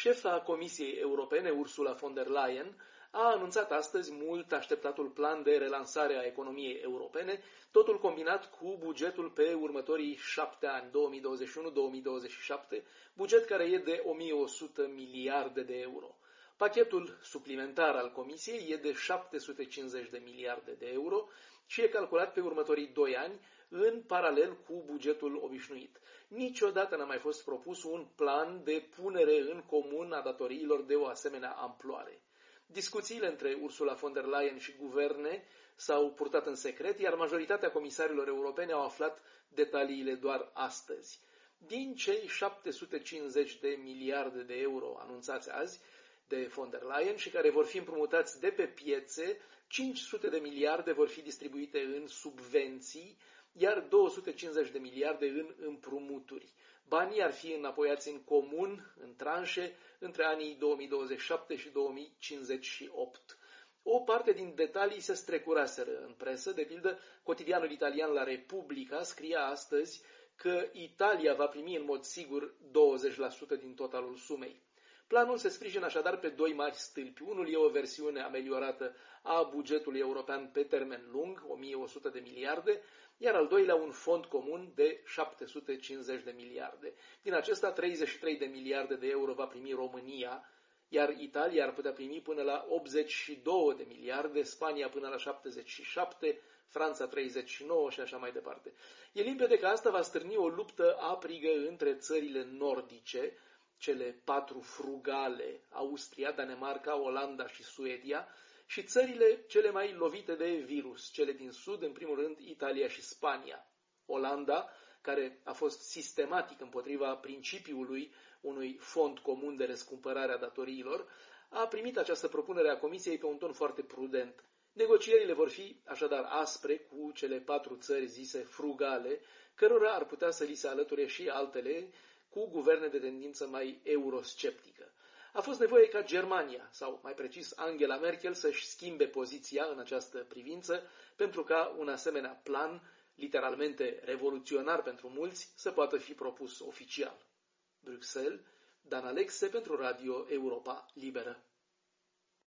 Șefa Comisiei Europene, Ursula von der Leyen, a anunțat astăzi mult așteptatul plan de relansare a economiei europene, totul combinat cu bugetul pe următorii 7 ani, 2021-2027, buget care e de 1100 miliarde de euro. Pachetul suplimentar al Comisiei e de 750 de miliarde de euro și e calculat pe următorii 2 ani, în paralel cu bugetul obișnuit. Niciodată n-a mai fost propus un plan de punere în comun a datoriilor de o asemenea amploare. Discuțiile între Ursula von der Leyen și guverne s-au purtat în secret, iar majoritatea comisarilor europeni au aflat detaliile doar astăzi. Din cei 750 de miliarde de euro anunțați azi de von der Leyen și care vor fi împrumutați de pe piețe, 500 de miliarde vor fi distribuite în subvenții, iar 250 de miliarde în împrumuturi. Banii ar fi înapoiați în comun, în tranșe, între anii 2027 și 2058. O parte din detalii se strecuraseră în presă, de pildă, cotidianul italian La Repubblica scria astăzi că Italia va primi în mod sigur 20% din totalul sumei. Planul se sprijină așadar pe 2 mari stâlpi. Unul e o versiune ameliorată a bugetului european pe termen lung, 1100 de miliarde, iar al doilea un fond comun de 750 de miliarde. Din acesta 33 de miliarde de euro va primi România, iar Italia ar putea primi până la 82 de miliarde, Spania până la 77, Franța 39 și așa mai departe. E limpede că asta va stârni o luptă aprigă între țările nordice, cele 4 frugale, Austria, Danemarca, Olanda și Suedia, și țările cele mai lovite de virus, cele din sud, în primul rând Italia și Spania. Olanda, care a fost sistematic împotriva principiului unui fond comun de răscumpărare a datoriilor, a primit această propunere a Comisiei pe un ton foarte prudent. Negocierile vor fi așadar aspre cu cele 4 țări zise frugale, cărora ar putea să li se alăture și altele cu guverne de tendință mai eurosceptică. A fost nevoie ca Germania, sau mai precis Angela Merkel, să-și schimbe poziția în această privință, pentru ca un asemenea plan, literalmente revoluționar pentru mulți, să poată fi propus oficial. Bruxelles, Dan Alexe pentru Radio Europa Liberă.